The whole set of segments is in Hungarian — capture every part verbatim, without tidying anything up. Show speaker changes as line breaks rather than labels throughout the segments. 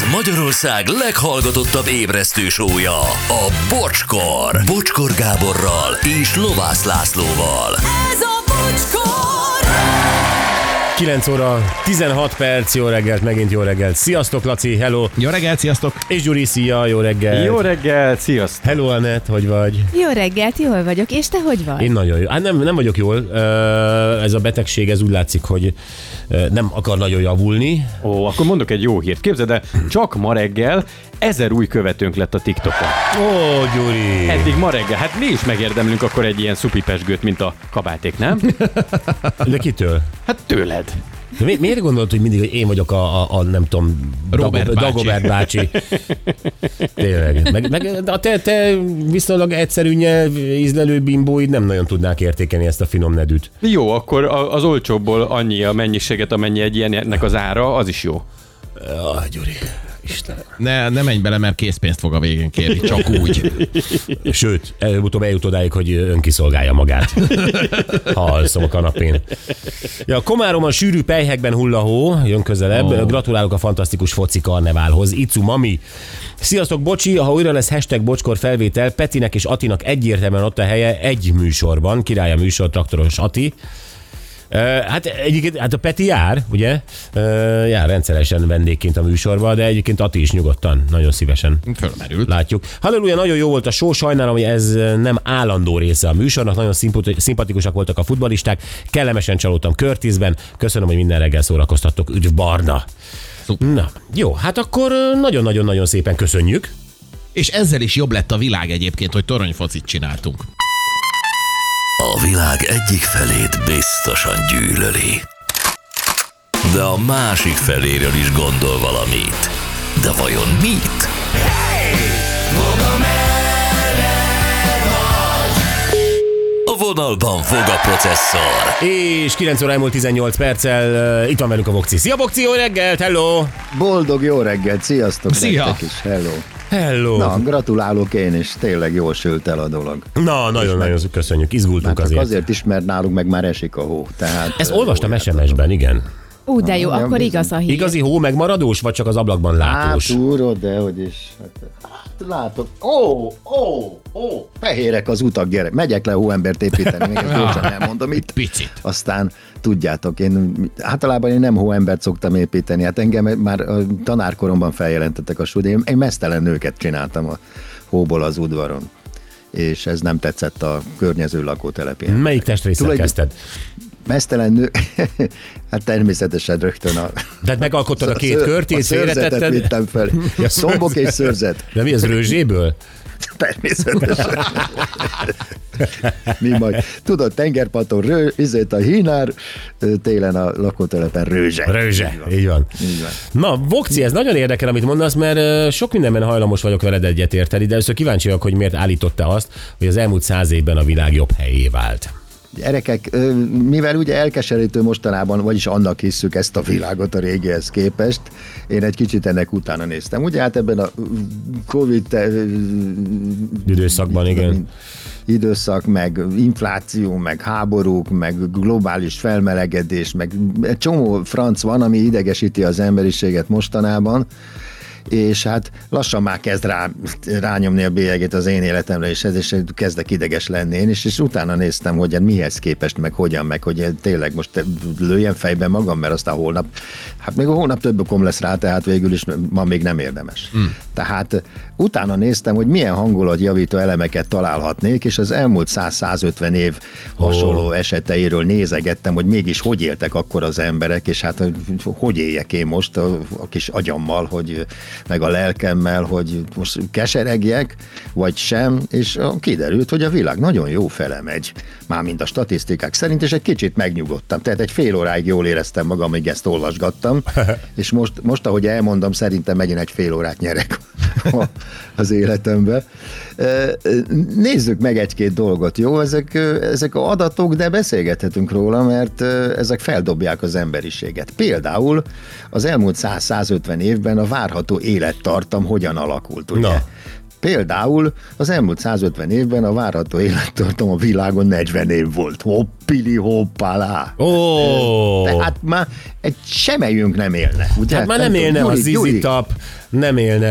Ez Magyarország leghallgatottabb ébresztő show-ja, a Bocskor. Bocskor Gáborral és Lovász Lászlóval.
Ez a Bocskor!
kilenc óra tizenhat perc, jó reggelt, megint jó reggelt. Sziasztok, Laci, hello.
Jó reggelt, sziasztok.
És Gyuri, szia, jó reggelt.
Jó reggelt, sziasztok.
Hello, Anett, hogy vagy?
Jó reggelt, jól vagyok, és te hogy vagy?
Én nagyon jó. Hát nem, nem vagyok jól. Ez a betegség, ez úgy látszik, hogy nem akar nagyon javulni.
Ó, akkor mondok egy jó hírt. Képzeld el, csak ma reggel ezer új követőnk lett a TikTokon.
Ó, Gyuri.
Eddig ma reggel. Hát mi is megérdemlünk akkor egy ilyen szupipesgőt, mint a kabáték, nem?
De kitől?
Hát tőled.
De mi, miért gondolod, hogy mindig, hogy én vagyok a, a, a nem tudom,
Robert
Dago,
bácsi.
Dagobert bácsi? Tényleg. Meg, meg a te, te viszonylag egyszerű nyelv, ízlelő bimbóid nem nagyon tudnák értékelni ezt a finom nedűt.
Jó, akkor az olcsóbbból annyi a mennyiséget, amennyi egy ilyennek az ára, az is jó.
Ah, Gyuri. Istenem.
Ne, ne menj bele, mert készpénzt fog a végén kérni, csak úgy.
Sőt, előbb-utóbb eljut odáig, hogy önkiszolgálja magát. Ha alszom a kanapén. Ja, Komárom sűrű pelyhekben hull a hó, jön közelebb. Oh. Gratulálok a fantasztikus foci karneválhoz. Icu mami. Sziasztok, bocsi, ha újra lesz hashtag Bocskor felvétel, Petinek és Atinak egyértelműen ott a helye egy műsorban. Király a műsor, Traktoros Ati. Uh, hát egyébként hát a Peti jár, ugye? Uh, jár rendszeresen vendégként a műsorba, de egyébként Ati is nyugodtan, nagyon szívesen.
Fölmerült.
Látjuk. Halleluja, nagyon jó volt a show, sajnálom, hogy ez nem állandó része a műsornak, nagyon szimpatikusak voltak a futballisták, kellemesen csalódtam Curtisben, köszönöm, hogy minden reggel szórakoztattok, üdv Barna.
Szuper.
Na, jó, hát akkor nagyon-nagyon-nagyon szépen köszönjük.
És ezzel is jobb lett a világ egyébként, hogy toronyfocit csináltunk.
A világ egyik felét biztosan gyűlöli, de a másik feléről is gondol valamit. De vajon mit? A vonalban fog a processzor.
És kilenc óra elmúlt tizennyolc perccel, uh, itt van velünk a Vokci. Szia Vokci, jó reggelt, hello!
Boldog jó reggelt, sziasztok!
Szia!
Nektek is, hello!
Hello!
Na, gratulálok én is, tényleg jól sült el a dolog.
Na, nagyon-nagyon köszönjük, izgultunk
Már csak
azért.
azért is, mert nálunk meg már esik a hó. Tehát,
Ezt olvastam es em es-ben, igen.
Ú, de jó,
Ah,
akkor
ja,
igaz a hír.
Igazi hó megmaradós, vagy csak az ablakban látós?
Hát úrod, de hogy is. Hát, hát látok. Ó, ó, ó, fehérek az utak, gyerek. Megyek le hóembert építeni, még ezt gyorsan elmondom itt.
Picit.
Aztán tudjátok, én általában én nem hóembert szoktam építeni, hát engem már a tanárkoromban feljelentettek a stúdió, én meztelen nőket csináltam a hóból az udvaron, és ez nem tetszett a környező lakótelepén.
Melyik testrészsel
Tulajdon-
kezdted?
Meztelen nő, hát természetesen rögtön a...
Tehát megalkottad a két
ször-
kört,
a
és
szőrzetet
félretetted?
vittem fel.
Ja,
Szombok és szőrzet.
De mi ez, rőzséből?
Természetesen. Mi majd? Tudod, tengerparton rő, izét a hínár, télen a lakótelepen rőzse.
Rőzse, így van.
Így van.
Na, Vokci, ez nagyon érdekel, amit mondasz, mert ö, sok mindenben hajlamos vagyok veled egyetérteni, de először kíváncsi vagyok, hogy miért állította azt, hogy az elmúlt száz évben a világ jobb helyé vált.
Gyerekek, ö, mivel ugye elkeserítő mostanában, vagyis annak hisszük ezt a világot a régihez képest, én egy kicsit ennek utána néztem. Ugye hát ebben a Covid te-
Időszakban, igen.
időszak, meg infláció, meg háborúk, meg globális felmelegedés, meg egy csomó franc van, ami idegesíti az emberiséget mostanában, és hát lassan már kezd rá, rányomni a bélyegét az én életemre, és ez is kezdek ideges lenni én is, és utána néztem, hogy hát mihez képest, meg hogyan, meg hogy tényleg most lőjem fejbe magam, mert aztán holnap, hát még a holnap több okom lesz rá, tehát végül is ma még nem érdemes. Mm. Tehát utána néztem, hogy milyen hangulatjavító elemeket találhatnék, és az elmúlt száz-százötven év hasonló oh. eseteiről nézegettem, hogy mégis hogy éltek akkor az emberek, és hát hogy éljek én most a, a kis agyammal, hogy meg a lelkemmel, hogy most keseregjek, vagy sem, és kiderült, hogy a világ nagyon jó fele megy, mármint a statisztikák szerint, és egy kicsit megnyugodtam. Tehát egy fél óráig jól éreztem magam, amíg ezt olvasgattam, és most, most, ahogy elmondom, szerintem megint egy fél órát nyerek az életembe. Nézzük meg egy-két dolgot, jó? Ezek, ezek a adatok, de beszélgethetünk róla, mert ezek feldobják az emberiséget. Például az elmúlt száz-százötven évben a várható élettartam hogyan alakult, ugye?
Na.
Például az elmúlt százötven évben a várható élettartam a világon negyven év volt. Hoppili hoppálá.
Ó,
Tehát már egy semelyünk nem élne. Ugye?
hát már nem
tudom,
élne
Gyuri,
a Zizi
Gyuri,
Tap, nem élne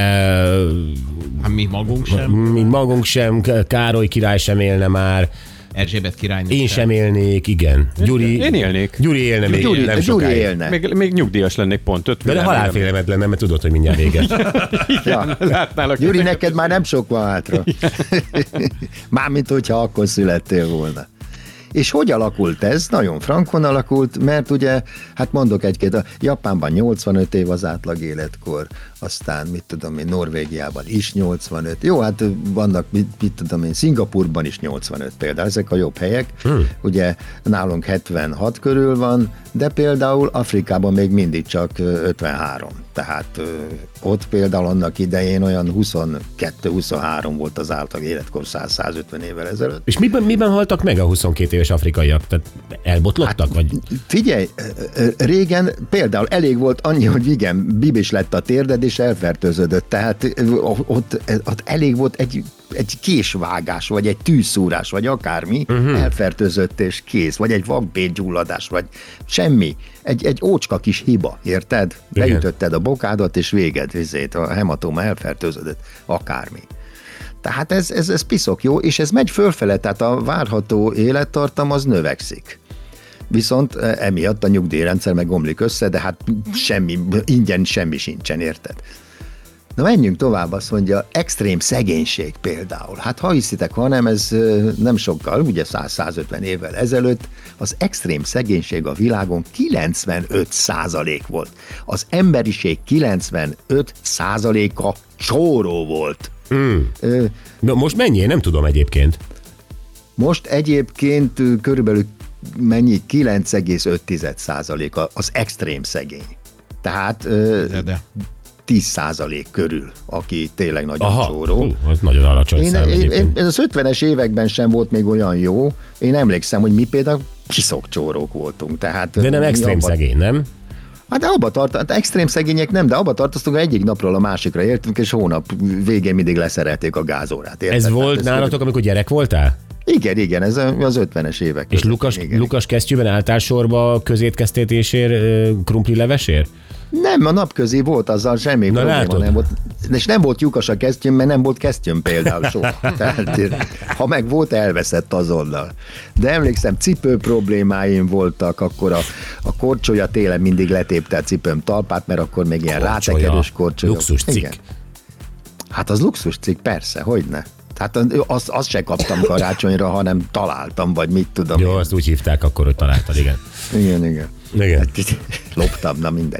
Hát mi magunk sem.
mi magunk sem, Károly király sem élne már,
Erzsébet királynő
én sem élnék, igen. Gyuri,
Én élnék.
Gyuri élne még
Gyuri,
nem
Gyuri
sokáig.
élne.
Még, még nyugdíjas lennék pont ötven.
De, de halálfélemet lenne, mert tudod, hogy mindjárt véges.
Ja.
Látnálak
Gyuri,
titeket.
neked már nem sok van hátra. Mármint, hogyha akkor születtél volna. És hogy alakult ez? Nagyon frankon alakult, mert ugye, hát mondok egy-két, a Japánban nyolcvanöt év az átlag életkor, aztán mit tudom én, Norvégiában is nyolcvanöt. Jó, hát vannak, mit, mit tudom én, Szingapurban is nyolcvanöt például, ezek a jobb helyek. Hmm. Ugye nálunk hetvenhat körül van, de például Afrikában még mindig csak ötvenhárom. Tehát ö, ott például annak idején olyan huszonkettő-huszonhárom volt az átlag életkor száz-százötven évvel ezelőtt.
És miben, miben haltak meg a huszonkét éves afrikaiak? Tehát elbotlottak? Vagy?
Figyelj, régen például elég volt annyi, hogy igen, bibis lett a térded, és elfertőződött. Tehát ott, ott elég volt egy, egy késvágás, vagy egy tűzszúrás, vagy akármi, uh-huh. elfertőzött és kész, vagy egy vakbétgyulladás, vagy semmi. Egy, egy ócska kis hiba, érted?
Igen.
Beütötted a bokádat, és véged, vizét, a hematoma elfertőződött, akármi. Tehát ez, ez, ez piszok jó, és ez megy fölfele, tehát a várható élettartam az növekszik. Viszont emiatt a nyugdíjrendszer meg omlik össze, de hát semmi, ingyen semmi sincsen, érted? Na menjünk tovább, azt mondja, extrém szegénység például. Hát ha hiszitek, ha nem, ez nem sokkal, ugye száz-százötven évvel ezelőtt, az extrém szegénység a világon kilencvenöt százalék volt. Az emberiség kilencvenöt százaléka csóró volt.
Mm.
Ö,
Na, most mennyi? Én nem tudom egyébként.
most egyébként körülbelül mennyi? kilenc egész öt százalék az extrém szegény. Tehát ö,
De, de.
tíz százalék körül, aki tényleg nagyon
Aha,
csóró.
hú, az nagyon alacsony
Én,
szám
én,
egyébként.
én, az ötvenes években sem volt még olyan jó. Én emlékszem, hogy mi például kiszok csórók voltunk. Tehát
De nem
mi
extrém
abba,
szegény, nem?
Hát de abba tart, hát extrém szegények nem, de abba tartoztunk, hogy egyik napról a másikra éltünk, és hónap végén mindig leszerelték a gázórát. Érted?
Ez
Tehát
volt nálatok, amikor gyerek voltál?
Igen, igen, ez az ötvenes évek.
És
között.
Lukas,
Igen.
Lukas kesztyűben álltál sorba közétkeztetésért, ö, krumpli levesért?
Nem, a napközi volt, azzal semmi
Na,
probléma
látod?
nem volt. És nem volt lyukas a kesztyűm, mert nem volt kesztyűm például soha. Tehát, ha meg volt, elveszett azonnal. De emlékszem, cipő problémáim voltak, akkor a, a korcsolya télen mindig letépte a cipőm talpát, mert akkor még ilyen
Korcsolya.
rátekerős korcsolya.
Luxus cikk.
Igen. Hát az luxus cikk, persze, hogyne. Hát azt, azt se kaptam karácsonyra, hanem találtam, vagy mit tudom.
Jó,
én.
azt úgy hívták akkor, hogy találtad, igen.
Igen, igen.
Igen.
Hát, loptam, na mindegy.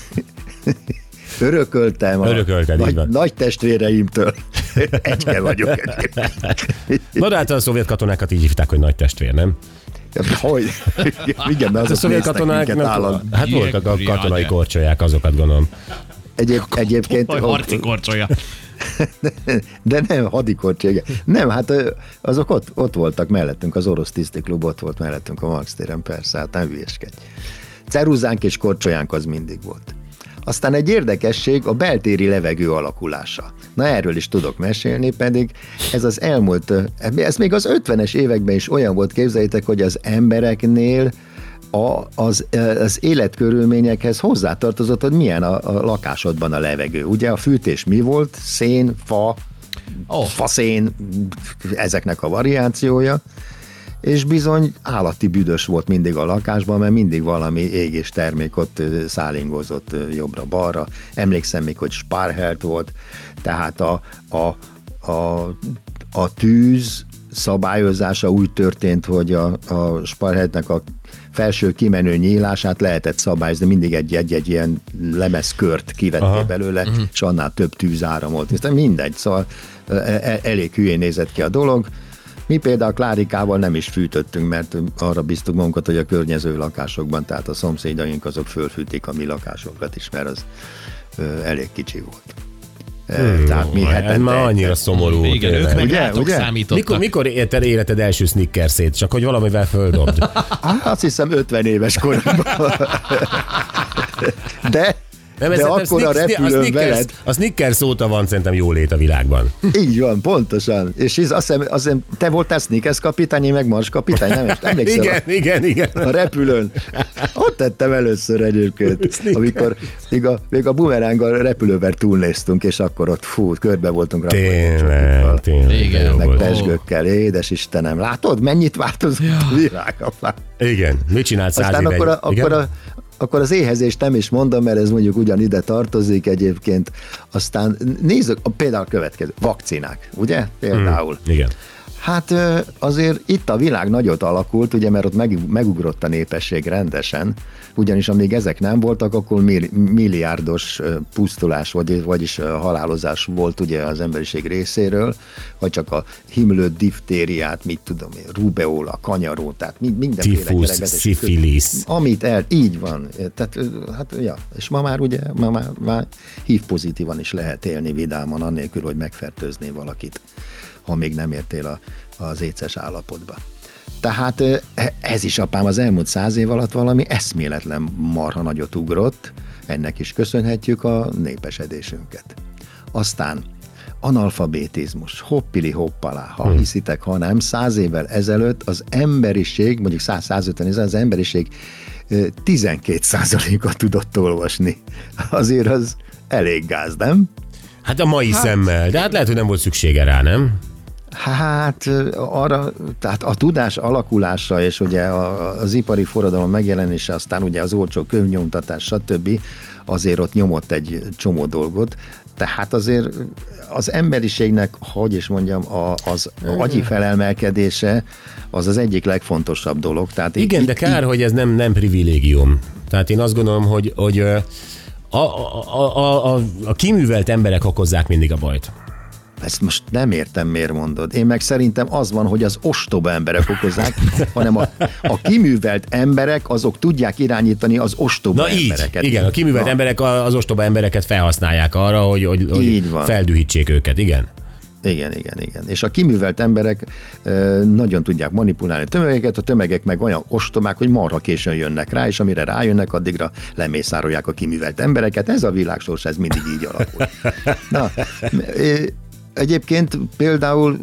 Örököltem a
Örökölted, így
nagy,
van.
nagy testvéreimtől. Egyke vagyok egyébként.
Na de hát a szovjet katonákat így hívták, hogy nagy testvér, nem?
Hogy? Igen, de
Hát a
azok
szovjet
néztek
katonák
minket
nem
állandóan.
tudom. Hát voltak a
Ilyen
katonai
riadja.
korcsolyák, azokat gondolom.
Egyéb, egyébként,
Vagy harci korcsolya.
de nem, hadikorcsolya. Nem, hát ö, azok ott, ott voltak mellettünk, az orosz tisztiklub ott volt mellettünk a Max téren, persze, hát nem hülyeskedj. Ceruzánk és korcsolyánk az mindig volt. Aztán egy érdekesség a beltéri levegő alakulása. Na erről is tudok mesélni, pedig ez az elmúlt, ez még az ötvenes években is olyan volt, képzeljétek, hogy az embereknél a, az, az életkörülményekhez hozzátartozott, hogy milyen a, a lakásodban a levegő. Ugye a fűtés mi volt? Szén, fa,
Oh.
faszén, ezeknek a variációja, és bizony állati büdös volt mindig a lakásban, mert mindig valami égés termék ott ö, szállingozott ö, jobbra-balra. Emlékszem még, hogy Sparhelt volt, tehát a, a, a, a tűz szabályozása úgy történt, hogy a, a Sparheltnek a felső kimenő nyílását lehetett szabályozni, mindig egy-egy ilyen lemezkört kivették
Aha.
belőle, uh-huh. és annál több tűz áramolt. Ez mindegy, szóval e- elég hülyén nézett ki a dolog. Mi például Klárikával nem is fűtöttünk, mert arra bíztuk magunkat, hogy a környező lakásokban, tehát a szomszédaink azok fölfűtik a mi lakásokat is, mert az ö, elég kicsi volt. Hmm, tehát mi
Ez
hetente...
már annyira szomorú.
Igen,
tényleg.
ők meg
Ugye,
rátok
ugye?
számítottak.
Mikor, mikor érted életed első snickersét? Csak hogy valamivel földobd.
Á, azt hiszem ötven éves koromban. De
Nem,
de akkor a repülőn veled.
A Snickers óta van szerintem jólét a világban.
Így van, pontosan. És ez, azt, hiszem, azt hiszem, te voltál Snickers kapitány, én meg Mars kapitány, nem? És emlékszel?
Igen, igen, igen.
A repülőn. Ott tettem először egyébként, amikor még a, még a bumeránggal repülővel túlnéztünk, és akkor ott fú, körbe voltunk.
Tényleg, tényleg.
Igen,
meg
volt.
pezsgőkkel, édes Istenem. Látod, mennyit változott ja. a világ?
Igen, mit csinált száz
Aztán
éve?
akkor, a, akkor, a, akkor az éhezést nem is mondom, mert ez mondjuk ugyan ide tartozik egyébként. Aztán nézzük, például a következő, vakcinák, ugye? Például.
Mm, igen.
Hát azért itt a világ nagyot alakult, ugye, mert ott meg, megugrott a népesség rendesen, ugyanis amíg ezek nem voltak, akkor milliárdos pusztulás, vagy, vagyis halálozás volt ugye az emberiség részéről, vagy csak a himlőt, diftériát, mit tudom én, rubeola, kanyaró, tehát mindenféle
Tifus, szifilisz.
Amit el, így van. Tehát, hát, ja. És ma már ugye, ma már, már hív pozitívan is lehet élni vidáman, annélkül, hogy megfertőzné valakit, ha még nem értél a, az éces állapotba. Tehát ez is, apám, az elmúlt száz év alatt valami eszméletlen marha nagyot ugrott, ennek is köszönhetjük a népesedésünket. Aztán analfabetizmus, hoppili hoppalá, ha hmm. hiszitek, ha nem, száz évvel ezelőtt az emberiség, mondjuk száz-százötven ezer, az emberiség tizenkét százaléka tudott olvasni. Azért az elég gáz, nem?
Hát a mai hát, szemmel, de hát lehet, hogy nem volt szüksége rá, nem?
Hát arra, tehát a tudás alakulása és ugye az ipari forradalom megjelenése, aztán ugye az olcsó könyvnyomtatás, stb. Azért ott nyomott egy csomó dolgot, tehát azért az emberiségnek, hogy is mondjam, az agyi felelmelkedése az az egyik legfontosabb dolog. Tehát
igen,
itt,
de kár,
itt,
hogy ez nem, nem privilégium. Tehát én azt gondolom, hogy, hogy a, a, a, a, a kiművelt emberek okozzák mindig a bajt.
Ezt most nem értem, miért mondod. Én meg szerintem az van, hogy az ostoba emberek okozzák, hanem a, a kiművelt emberek, azok tudják irányítani az ostoba
Na
embereket.
Így, igen, a kiművelt Na. emberek az ostoba embereket felhasználják arra, hogy, hogy, hogy feldühítsék őket, igen.
Igen, igen, igen. És a kiművelt emberek e, nagyon tudják manipulálni a tömegeket, a tömegek meg olyan ostobák, hogy marha későn jönnek rá, és amire rájönnek, addigra lemészárolják a kiművelt embereket. Ez a világsors, ez mindig így alakul. Na, e, Egyébként például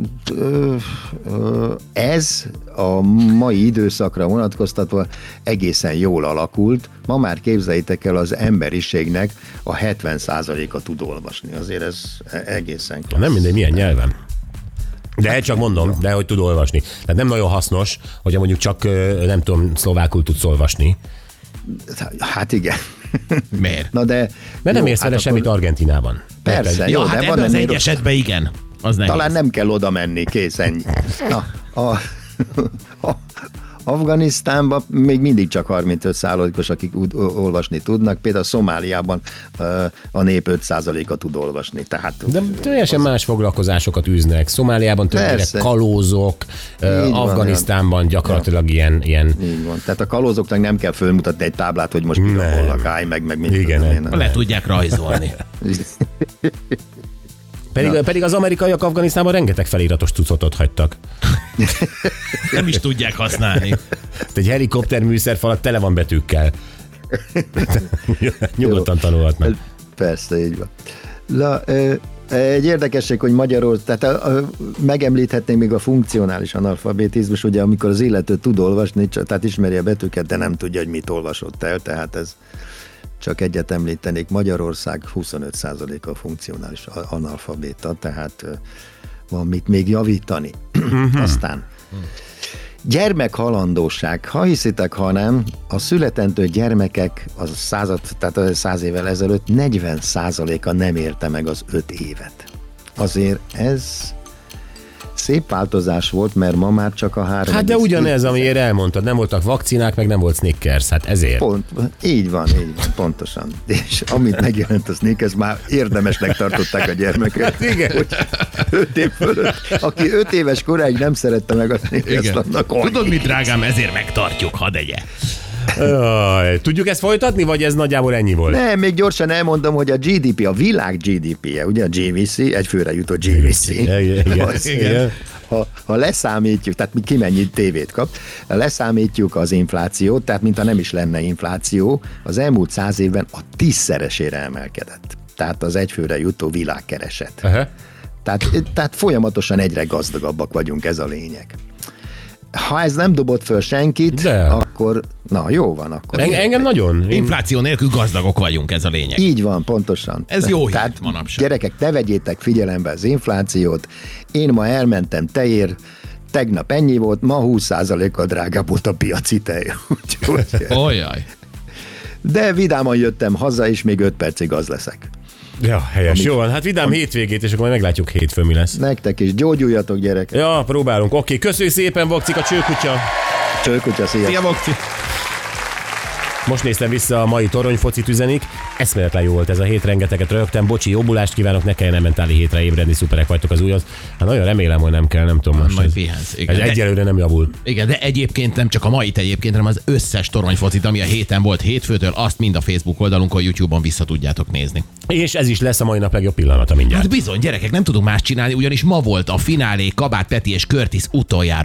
ez a mai időszakra vonatkoztatva egészen jól alakult. Ma már képzeljétek el, az emberiségnek a hetven százaléka tud olvasni. Azért ez egészen klassz.
Nem mindegy, milyen nyelven. De csak mondom, de hogy tud olvasni. Tehát nem nagyon hasznos, hogyha mondjuk csak, nem tudom, szlovákul tudsz olvasni.
Hát igen.
Miért?
Na de,
Mert nem
jó,
érsz vele
hát
semmit Argentinában.
Persze,
jó,
jó,
hát
de
ebben
van
az
ennél
egy esetben igen. Az nehéz.
Talán nem kell oda menni, kész, ennyi. Na, a, a, Afganisztánban még mindig csak harmincöt százalékos, akik olvasni tudnak, például Szomáliában a nép öt százaléka tud olvasni. Tehát
de teljesen az... más foglalkozásokat űznek. Szomáliában többnyire kalózok, így Afganisztánban van, gyakorlatilag ja. ilyen, ilyen...
Így van. Tehát a kalózoknak nem kell fölmutatni egy táblát, hogy most mi a állj meg, meg mit
igen,
tudom én.
Le tudják rajzolni.
Pedig, pedig az amerikaiak Afganisztánban rengeteg feliratos cuccot ott hagytak.
Nem is tudják használni.
Egy helikopter műszerfalat tele van betűkkel. Nyugodtan tanulhatnak.
Persze, így van. La, egy érdekesség, hogy Magyarország, tehát a, a, megemlíthetnénk még a funkcionális analfabetizmus, ugye amikor az illető tud olvasni, tehát ismeri a betűket, de nem tudja, hogy mit olvasott el, tehát ez csak egyet említenék, Magyarország huszonöt százaléka a funkcionális analfabéta, tehát van mit még javítani. Aztán gyermekhalandóság. Ha hiszitek, ha nem, a születendő gyermekek az század, tehát száz évvel ezelőtt negyven százaléka nem érte meg az öt évet. Azért ez szép változás volt, mert ma már csak a három.
Hát de ugyanez, amiért elmondtad, nem voltak vakcinák, meg nem volt Snickers, hát ezért.
Pont, így van, így van, pontosan. És amit megjelent a Snickers, már érdemesnek tartották a gyermekek.
Igen.
Hogy öt év fölött, aki öt éves koráig nem szerette meg a Snickers, annak
Tudod mit, drágám, ezért megtartjuk, hadd egye.
Tudjuk ezt folytatni, vagy ez nagyjából ennyi volt?
Nem, még gyorsan elmondom, hogy a gé dé pé, a világ gé dé pé-je, ugye a gé vé cé, egyfőre jutott gé vé cé.
Igen,
Az,
igen.
Ha, ha leszámítjuk, tehát ki mennyit tévét kap, ha leszámítjuk az inflációt, tehát mintha nem is lenne infláció, az elmúlt száz évben a tízszeresére emelkedett. Tehát az egyfőre jutó világkereset.
Aha.
Tehát, tehát folyamatosan egyre gazdagabbak vagyunk, ez a lényeg. Ha ez nem dobott föl senkit,
De.
akkor na jó van, akkor.
En, engem nagyon. Én...
Infláció nélkül gazdagok vagyunk, ez a lényeg.
Így van, pontosan.
Ez jó hír
Tehát
manapság.
gyerekek, ne vegyétek figyelembe az inflációt. Én ma elmentem tejér, tegnap ennyi volt, ma húsz százalékkal drágább volt a piaci tej. Úgyhogy-
Olyaj.
De vidáman jöttem haza, és még öt percig az leszek.
Ja, helyes. Amíg... Jó van, hát vidám hétvégét, és akkor majd meglátjuk hétfőn mi lesz.
Nektek is gyógyuljatok, gyerekek.
Ja, próbálunk. Oké, köszönjük szépen, Vokcika, csőkutya.
Csőkutya, sziasztok.
Szia, Vokci!
Most néztem vissza a mai toronyfocit üzenik. Eszméletlen jó volt ez a hét, rengeteget rögtem. Bocsi, jobbulást kívánok, ne kelljen mentáli hétre ébredni, szuperek vagytok az újhoz. Hát nagyon remélem, hogy nem kell, nem tudom most.
Majd
Ez,
pihensz.
ez
Igen, de,
egyelőre nem javul.
igen, de egyébként nem csak a mait egyébként, hanem az összes toronyfocit, ami a héten volt hétfőtől, azt mind a Facebook oldalunkon, YouTube-on vissza tudjátok nézni.
És ez is lesz a mai nap legjobb pillanata mindjárt.
Hát bizony, gyerekek, nem tudunk más csinálni, ugyanis ma volt a finálé Kabát Peti és Curtis utoljára